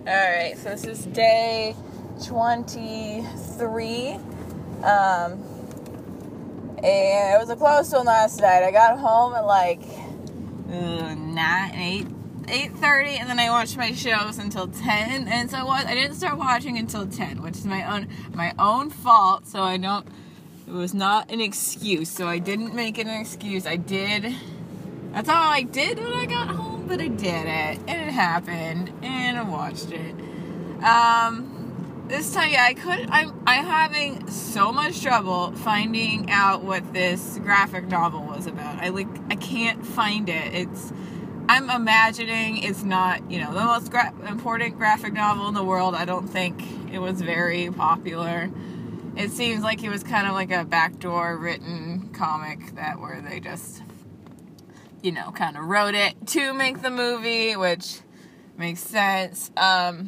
Alright, so this is day 23. And it was a close one last night. I got home at like 8:30, and then I watched my shows until 10. And so I didn't start watching until 10, which is my own fault. So it was not an excuse. So I didn't make it an excuse. I did. That's all I did when I got home, but I did it, and it happened, and I watched it. This time, yeah, I'm having so much trouble finding out what this graphic novel was about. I can't find it. I'm imagining it's not, the most important graphic novel in the world. I don't think it was very popular. It seems like it was kind of like a backdoor written comic where they just, kind of wrote it to make the movie, which makes sense. So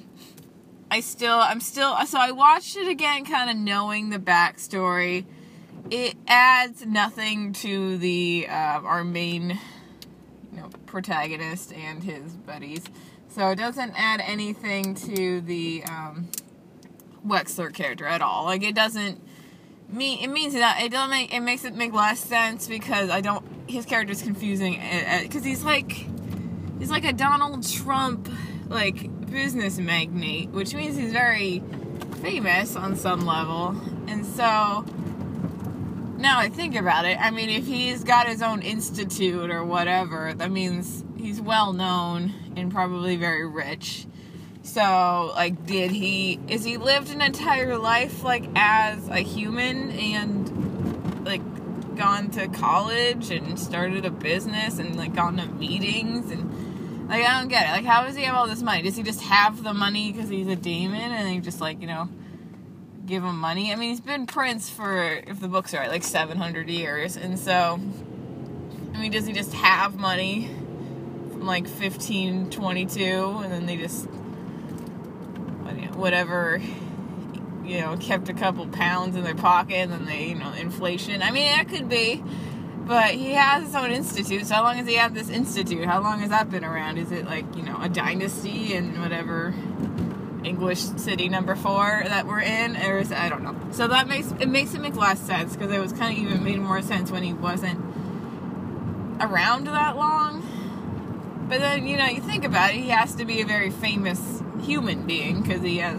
I watched it again, kind of knowing the backstory. It adds nothing to the, our main, protagonist and his buddies. So it doesn't add anything to the, Wexler character at all. Like, it doesn't mean, it means that it makes it make less sense because his character is confusing, because he's like a Donald Trump, business magnate, which means he's very famous on some level. And so now I think about it, I mean, if he's got his own institute or whatever, that means he's well known and probably very rich. So, is he lived an entire life, as a human and, gone to college and started a business and, gone to meetings and, I don't get it. How does he have all this money? Does he just have the money because he's a demon and they just, give him money? I mean, he's been Prince for, if the books are right, 700 years. And so, I mean, does he just have money from, 1522 and then they just, whatever, kept a couple pounds in their pocket and then they, inflation. I mean, that could be. But he has his own institute, so how long has he had this institute? How long has that been around? Is it a dynasty in whatever English city number 4 that we're in? Or is it, I don't know. So that makes it make less sense, because it was kind of even made more sense when he wasn't around that long. But then, you think about it, he has to be a very famous human being, because he has,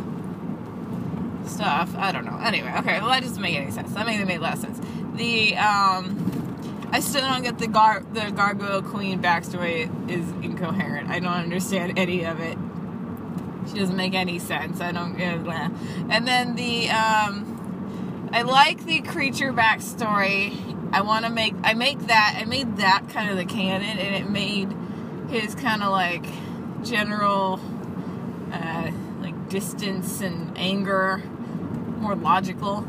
stuff. I don't know. Anyway, okay, well, that doesn't make any sense. That made less sense. I still don't get the Gargoyle Queen backstory is incoherent. I don't understand any of it. She doesn't make any sense. I don't get that. And then I like the creature backstory. I made that kind of the canon, and it made his kind of general distance and anger more logical.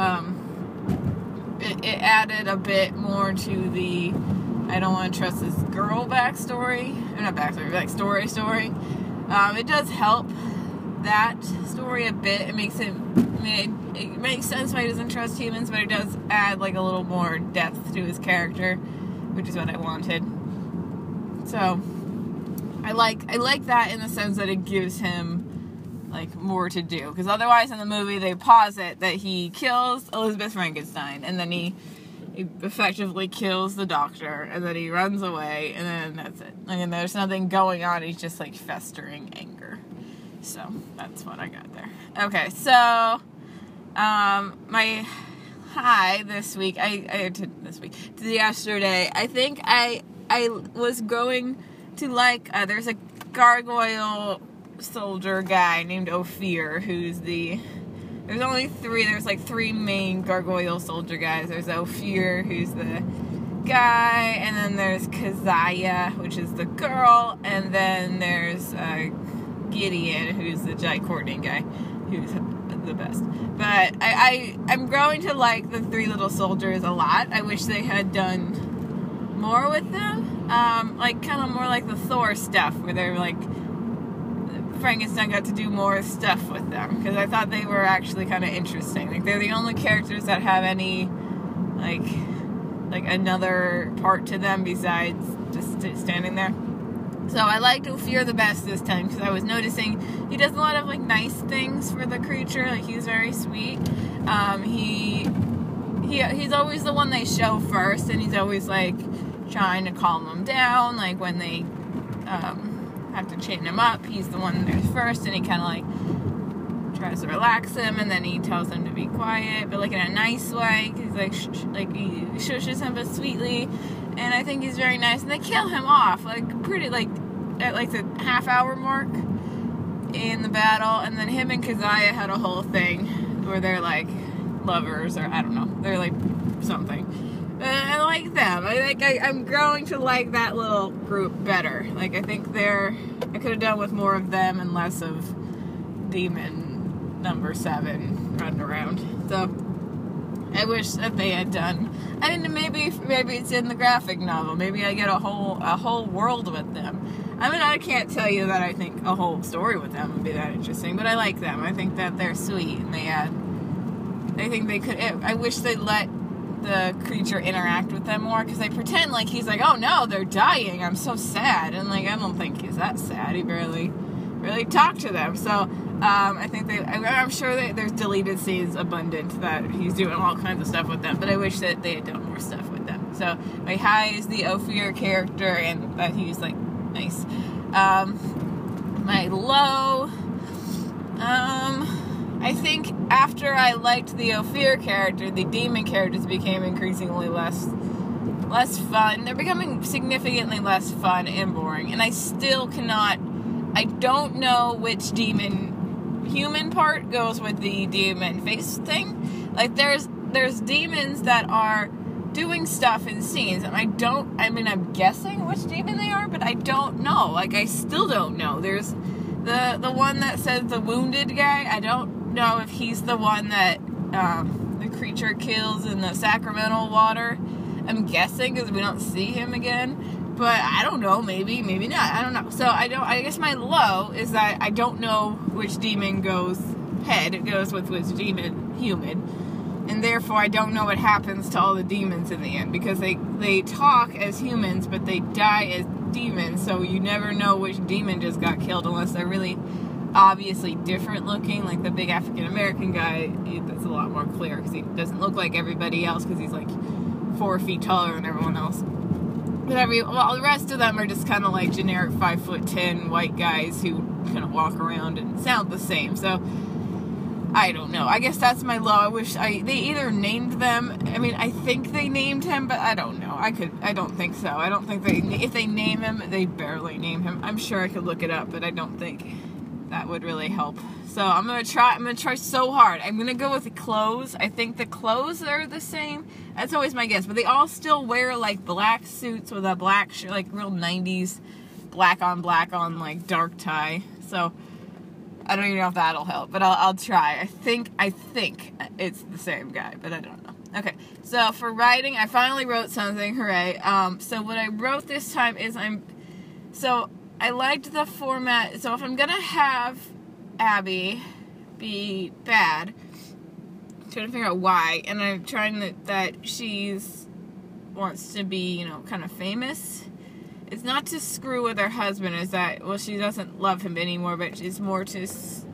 It added a bit more to the I don't want to trust this girl backstory. Or not backstory, story. It does help that story a bit. It makes it makes sense why he doesn't trust humans, but it does add a little more depth to his character, which is what I wanted. So I like that in the sense that it gives him more to do, because otherwise in the movie they posit that he kills Elizabeth Frankenstein and then he effectively kills the doctor and then he runs away and then that's it. And there's nothing going on. He's just festering anger. So that's what I got there. Okay, so my high this week, to yesterday, I think I was going to there's a gargoyle soldier guy named Ophir, there's only 3, there's 3 main gargoyle soldier guys. There's Ophir, who's the guy, and then there's Keziah, which is the girl, and then there's Gideon, who's the Jai Courtney guy, who's the best. But I'm growing to the 3 little soldiers a lot. I wish they had done more with them, kind of more like the Thor stuff, where they're Frankenstein got to do more stuff with them, because I thought they were actually kind of interesting. They're the only characters that have any another part to them besides just standing there. So I liked Ophir the best this time because I was noticing he does a lot of like nice things for the creature. Like he's very sweet. He's always the one they show first, and he's always like trying to calm them down. Like when they have to chain him up, he's the one there's first, and he kind of like tries to relax him, and then he tells him to be quiet, but like in a nice way. He's like he shushes him but sweetly, and I think he's very nice. And they kill him off like pretty like at like the half-hour mark in the battle, and then him and Keziah had a whole thing where they're like lovers, or I don't know, they're like something. I like them. I'm growing to like that little group better. Like I think I could have done with more of them and less of Demon number 7 running around. So I wish that they had done. I mean, maybe it's in the graphic novel. Maybe I get a whole world with them. I mean, I can't tell you that I think a whole story with them would be that interesting, but I like them. I think that they're sweet, and I think they could. I wish they'd let the creature interact with them more, because they pretend like he's like, oh no, they're dying, I'm so sad, and like I don't think he's that sad. He barely talked to them. So I think I'm sure that there's deleted scenes abundant that he's doing all kinds of stuff with them, but I wish that they had done more stuff with them. So my high is the Ophir character, and that he's like nice. My low, I think after I liked the Ophir character, the demon characters became increasingly less fun. They're becoming significantly less fun and boring, and I don't know which demon human part goes with the demon face thing. Like there's demons that are doing stuff in scenes, and I'm guessing which demon they are, but I don't know. Like I still don't know. There's the one that says the wounded guy. I don't know if he's the one that the creature kills in the sacramental water. I'm guessing because we don't see him again, but I don't know. Maybe not. I don't know. So I guess my low is that I don't know which demon goes with which demon human, and therefore I don't know what happens to all the demons in the end, because they talk as humans but they die as demons. So you never know which demon just got killed unless they're really obviously different looking. Like the big African American guy, that's a lot more clear because he doesn't look like everybody else because he's like 4 feet taller than everyone else. But the rest of them are just kind of like generic 5'10" white guys who kind of walk around and sound the same. So I don't know. I guess that's my low. I wish they either named them. I mean, I think they named him, but I don't know. I don't think so. I don't think if they name him, they barely name him. I'm sure I could look it up, but I don't think that would really help. So I'm gonna try so hard. I'm gonna go with the clothes. I think the clothes are the same. That's always my guess. But they all still wear like black suits with a black shirt, like real 90s black on like dark tie. So I don't even know if that'll help, but I'll try. I think it's the same guy, but I don't know. Okay, so for writing, I finally wrote something. Hooray! So what I wrote this time is I liked the format. So if I'm gonna have Abby be bad, I'm trying to figure out why, and I'm trying that she's wants to be, kind of famous. It's not to screw with her husband. Is that she doesn't love him anymore, but it's more to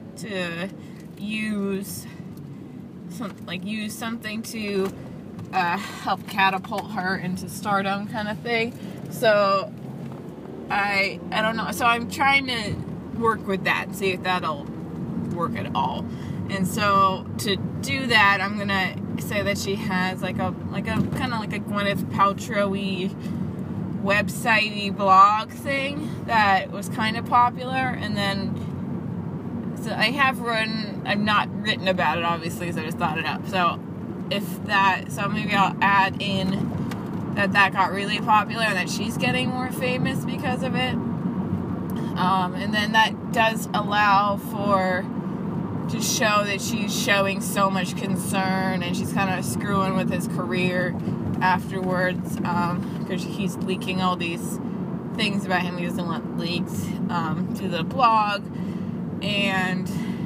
use something to help catapult her into stardom, kind of thing. So I don't know. So I'm trying to work with that and see if that'll work at all. And so to do that, I'm gonna say that she has like a kind of like a Gwyneth Paltrow-y website-y blog thing that was kind of popular. And then so I've not written about it obviously, because I just thought it up. So maybe I'll add in that got really popular and that she's getting more famous because of it. And then that does allow to show that she's showing so much concern, and she's kind of screwing with his career afterwards, because he's leaking all these things about him he doesn't want leaked to the blog. And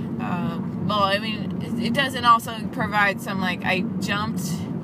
it doesn't also provide some,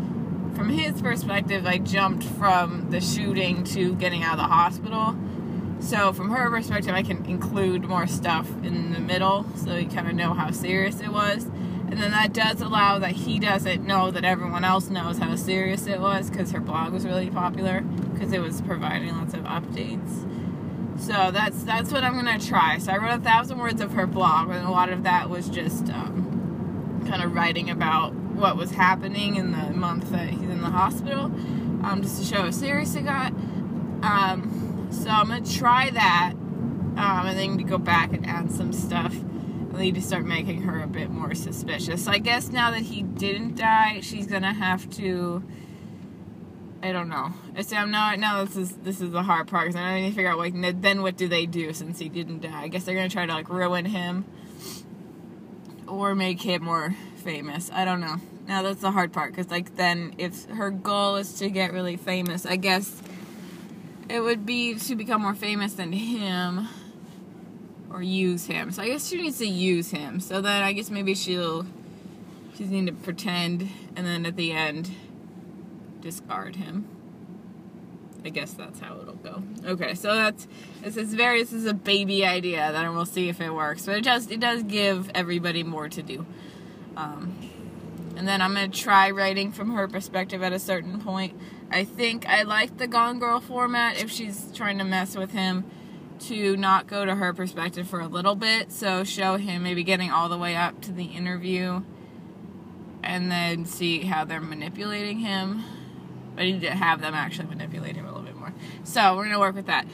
from his perspective, I jumped from the shooting to getting out of the hospital. So from her perspective, I can include more stuff in the middle so you kind of know how serious it was. And then that does allow that he doesn't know that everyone else knows how serious it was, because her blog was really popular because it was providing lots of updates. So that's what I'm going to try. So I wrote 1,000 words of her blog, and a lot of that was just kind of writing about what was happening in the month that he's in the hospital, just to show how serious it got. So I'm going to try that, and then to go back and add some stuff. I need to start making her a bit more suspicious. So I guess now that he didn't die, she's going to have to, I don't know. I say now this is the hard part, because I need to figure out, like, then what do they do since he didn't die? I guess they're going to try to, like, ruin him or make him more famous. I don't know. Now that's the hard part, because, like, then if her goal is to get really famous, I guess it would be to become more famous than him, or use him. So I guess she needs to use him. So then I guess maybe she's need to pretend, and then at the end discard him. I guess that's how it'll go. Okay, so this is a baby idea that we'll see if it works. But it does give everybody more to do. And then I'm going to try writing from her perspective at a certain point. I think I like the Gone Girl format if she's trying to mess with him, to not go to her perspective for a little bit. So show him maybe getting all the way up to the interview and then see how they're manipulating him. I need to have them actually manipulate him a little bit more. So we're going to work with that.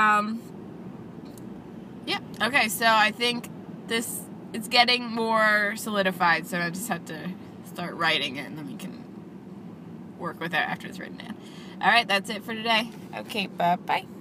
Yeah. Okay, so I think it's getting more solidified, so I just have to start writing it, and then we can work with it after it's written in. All right, that's it for today. Okay, bye-bye.